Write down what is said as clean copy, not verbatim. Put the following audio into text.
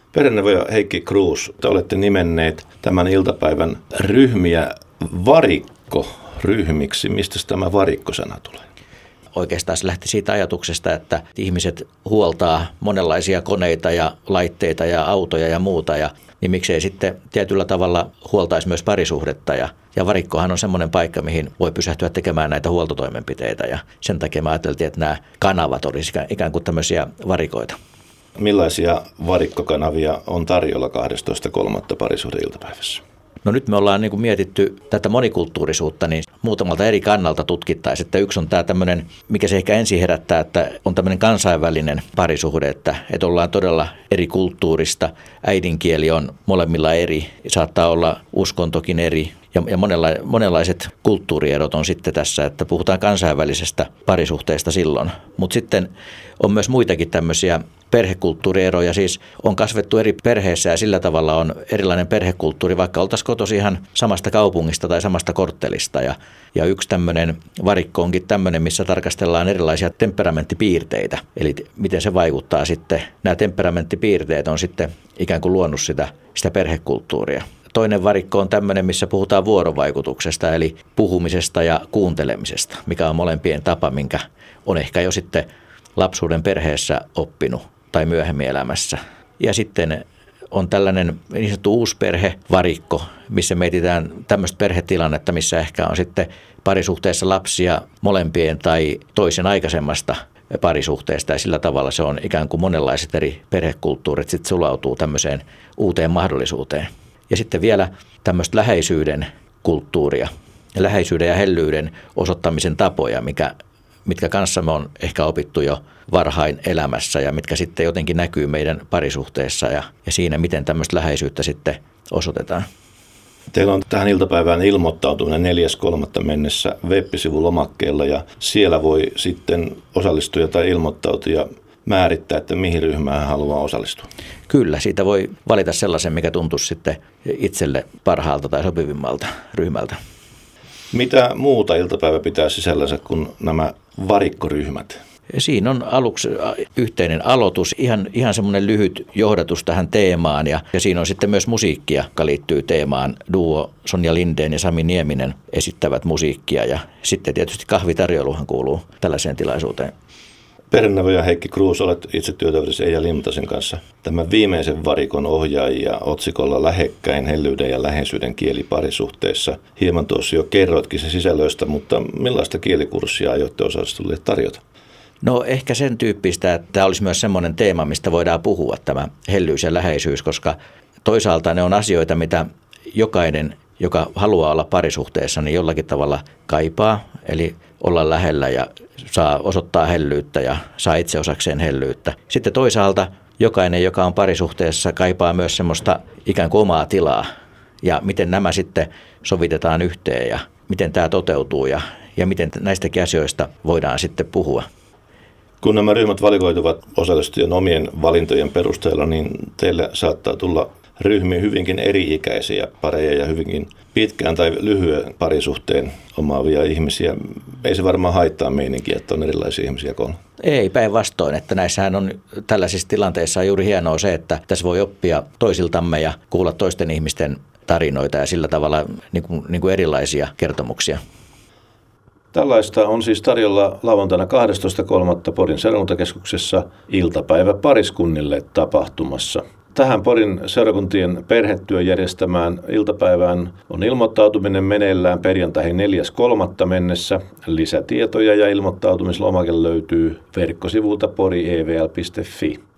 Perheneuvoja Heikki Kruus, te olette nimenneet tämän iltapäivän ryhmiä varikkoryhmiksi. Mistä tämä varikkosana tulee? Oikeastaan se lähti siitä ajatuksesta, että ihmiset huoltaa monenlaisia koneita ja laitteita ja autoja ja muuta, niin miksei sitten tietyllä tavalla huoltaisi myös parisuhdetta. Ja varikkohan on semmoinen paikka, mihin voi pysähtyä tekemään näitä huoltotoimenpiteitä, ja sen takia me ajateltiin, että nämä kanavat olisivat ikään kuin tämmöisiä varikoita. Millaisia varikkokanavia on tarjolla 12.3. parisuhdeiltapäivässä? No nyt me ollaan niin kuin mietitty tätä monikulttuurisuutta niin muutamalta eri kannalta tutkittaisiin. Että yksi on tämä tämmöinen, mikä se ehkä ensin herättää, että on tämmöinen kansainvälinen parisuhde, että ollaan todella eri kulttuurista. Äidinkieli on molemmilla eri, saattaa olla uskontokin eri ja monenlaiset kulttuurierot on sitten tässä, että puhutaan kansainvälisestä parisuhteesta silloin. Mutta sitten on myös muitakin tämmöisiä perhekulttuurieroja, siis on kasvettu eri perheissä ja sillä tavalla on erilainen perhekulttuuri, vaikka oltaisiin kotoisin ihan samasta kaupungista tai samasta korttelista. Ja yksi tämmöinen varikko onkin tämmöinen, missä tarkastellaan erilaisia temperamenttipiirteitä, eli miten se vaikuttaa sitten. Nämä temperamenttipiirteet on sitten ikään kuin luonut sitä perhekulttuuria. Toinen varikko on tämmöinen, missä puhutaan vuorovaikutuksesta, eli puhumisesta ja kuuntelemisesta, mikä on molempien tapa, minkä on ehkä jo sitten lapsuuden perheessä oppinut tai myöhemmin elämässä. Ja sitten on tällainen niin sanottu uusperhevarikko, missä mietitään tämmöistä perhetilannetta, missä ehkä on sitten parisuhteessa lapsia molempien tai toisen aikaisemmasta parisuhteesta. Ja sillä tavalla se on ikään kuin monenlaiset eri perhekulttuurit sitten sulautuu tämmöiseen uuteen mahdollisuuteen. Ja sitten vielä tämmöistä läheisyyden kulttuuria, läheisyyden ja hellyyden osoittamisen tapoja, mitkä kanssa me on ehkä opittu jo varhain elämässä ja mitkä sitten jotenkin näkyy meidän parisuhteessa ja siinä, miten tämmöistä läheisyyttä sitten osoitetaan. Teillä on tähän iltapäivään ilmoittautuminen 4.3. mennessä web-sivulomakkeella ja siellä voi sitten osallistuja tai ilmoittautuja määrittää, että mihin ryhmään haluaa osallistua. Kyllä, siitä voi valita sellaisen, mikä tuntuisi sitten itselle parhaalta tai sopivimmalta ryhmältä. Mitä muuta iltapäivä pitää sisällänsä kuin nämä varikkoryhmät? Siinä on aluksi yhteinen aloitus, ihan semmoinen lyhyt johdatus tähän teemaan ja siinä on sitten myös musiikkia, joka liittyy teemaan. Duo Sonja Lindén ja Sami Nieminen esittävät musiikkia ja sitten tietysti kahvitarjoiluhan kuuluu tällaiseen tilaisuuteen. Perheneuvoja Heikki Kruus, olet itse työtoverissa Eija Limtasen kanssa tämän viimeisen varikon ohjaajia otsikolla Lähekkäin hellyyden ja läheisyyden kieli parisuhteessa. Hieman tuossa jo kerroitkin sen sisällöistä, mutta millaista kielikurssia aiotte osallistujille tarjota? No ehkä sen tyyppistä, että tämä olisi myös semmoinen teema, mistä voidaan puhua, tämä hellyys ja läheisyys, koska toisaalta ne on asioita, mitä jokainen, joka haluaa olla parisuhteessa, niin jollakin tavalla kaipaa, eli olla lähellä ja saa osoittaa hellyyttä ja saa itse osakseen hellyyttä. Sitten toisaalta jokainen, joka on parisuhteessa, kaipaa myös semmoista ikään kuin omaa tilaa ja miten nämä sitten sovitetaan yhteen ja miten tämä toteutuu ja miten näistäkin asioista voidaan sitten puhua. Kun nämä ryhmät valikoituvat osallistujien omien valintojen perusteella, niin teille saattaa tulla ryhmiin hyvinkin eri-ikäisiä pareja ja hyvinkin pitkään tai lyhyen parisuhteen omaavia ihmisiä. Ei se varmaan haittaa meininkiä, että on erilaisia ihmisiä koolla. Ei, päinvastoin, että näissähän on tällaisissa tilanteissa juuri hienoa se, että tässä voi oppia toisiltamme ja kuulla toisten ihmisten tarinoita ja sillä tavalla niin kuin erilaisia kertomuksia. Tällaista on siis tarjolla lauantaina 12.3. Porin seurakuntakeskuksessa iltapäivä pariskunnille tapahtumassa. Tähän Porin seurakuntien perhetyön järjestämään iltapäivään on ilmoittautuminen meneillään perjantaihin 4.3. mennessä. Lisätietoja ja ilmoittautumislomake löytyy verkkosivulta porievl.fi.